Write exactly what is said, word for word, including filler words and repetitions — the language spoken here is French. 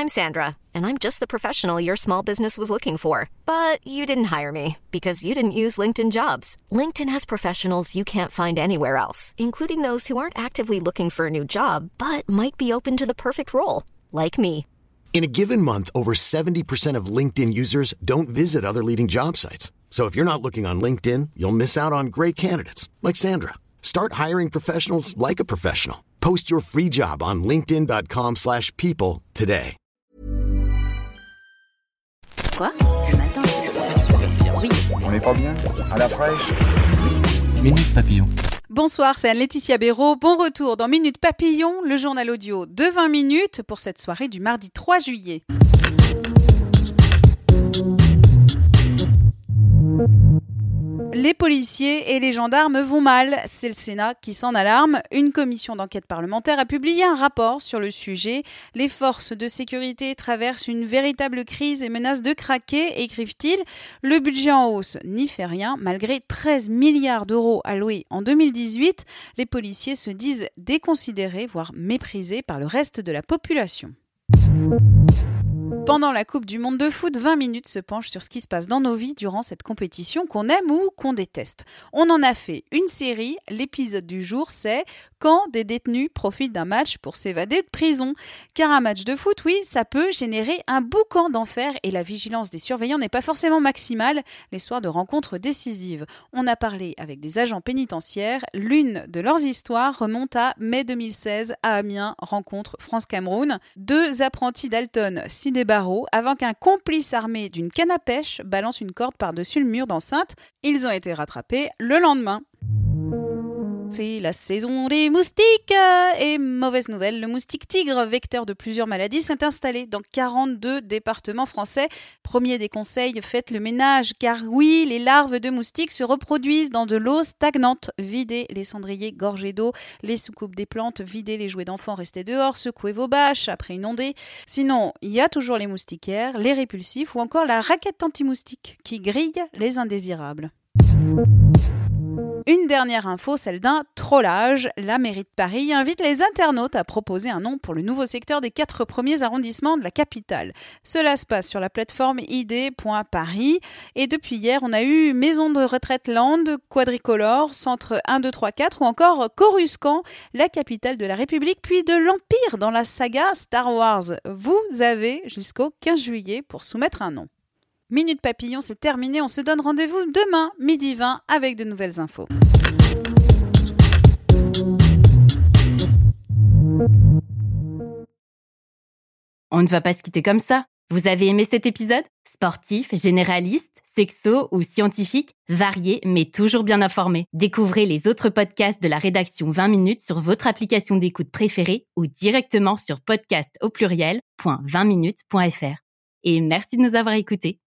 I'm Sandra, and I'm just the professional your small business was looking for. But you didn't hire me because you didn't use LinkedIn Jobs. LinkedIn has professionals you can't find anywhere else, including those who aren't actively looking for a new job, but might be open to the perfect role, like me. In a given month, over seventy percent of LinkedIn users don't visit other leading job sites. So if you're not looking on LinkedIn, you'll miss out on great candidates like Sandra. Start hiring professionals like a professional. Post your free job on linkedin.com slash people today. Quoi? Ce matin? Oui. On n'est pas bien? À la fraîche? Minute Papillon. Bonsoir, c'est Anne-Laetitia Béraud. Bon retour dans Minute Papillon, le journal audio de vingt minutes pour cette soirée du mardi trois juillet. Les policiers et les gendarmes vont mal, c'est le Sénat qui s'en alarme. Une commission d'enquête parlementaire a publié un rapport sur le sujet. Les forces de sécurité traversent une véritable crise et menacent de craquer, écrivent-ils. Le budget en hausse n'y fait rien. Malgré treize milliards d'euros alloués en deux mille dix-huit, les policiers se disent déconsidérés, voire méprisés par le reste de la population. Pendant la Coupe du Monde de foot, vingt minutes se penche sur ce qui se passe dans nos vies durant cette compétition qu'on aime ou qu'on déteste. On en a fait une série, l'épisode du jour c'est « Quand des détenus profitent d'un match pour s'évader de prison ». Car un match de foot, oui, ça peut générer un boucan d'enfer et la vigilance des surveillants n'est pas forcément maximale les soirs de rencontres décisives. On a parlé avec des agents pénitentiaires, l'une de leurs histoires remonte à mai deux mille seize à Amiens, rencontre France-Cameroun. Deux apprentis Dalton, Sidé Barreau, avant qu'un complice armé d'une canne à pêche balance une corde par-dessus le mur d'enceinte. Ils ont été rattrapés le lendemain. C'est la saison des moustiques et mauvaise nouvelle, le moustique tigre, vecteur de plusieurs maladies, s'est installé dans quarante-deux départements français. Premier des conseils, faites le ménage, car oui, les larves de moustiques se reproduisent dans de l'eau stagnante. Videz les cendriers gorgés d'eau, les soucoupes des plantes, videz les jouets d'enfants restés dehors, secouez vos bâches après une ondée. Sinon, il y a toujours les moustiquaires, les répulsifs ou encore la raquette anti-moustique qui grille les indésirables. Une dernière info, celle d'un trollage. La mairie de Paris invite les internautes à proposer un nom pour le nouveau secteur des quatre premiers arrondissements de la capitale. Cela se passe sur la plateforme i d point paris et depuis hier, on a eu Maison de retraite Land, Quadricolore, Centre un, deux, trois, quatre ou encore Coruscant, la capitale de la République puis de l'Empire dans la saga Star Wars. Vous avez jusqu'au quinze juillet pour soumettre un nom. Minute Papillon, c'est terminé. On se donne rendez-vous demain, midi vingt, avec de nouvelles infos. On ne va pas se quitter comme ça. Vous avez aimé cet épisode ? Sportif, généraliste, sexo ou scientifique, varié mais toujours bien informé. Découvrez les autres podcasts de la rédaction vingt minutes sur votre application d'écoute préférée ou directement sur podcast au pluriel point vingt minutes point f r. Et merci de nous avoir écoutés.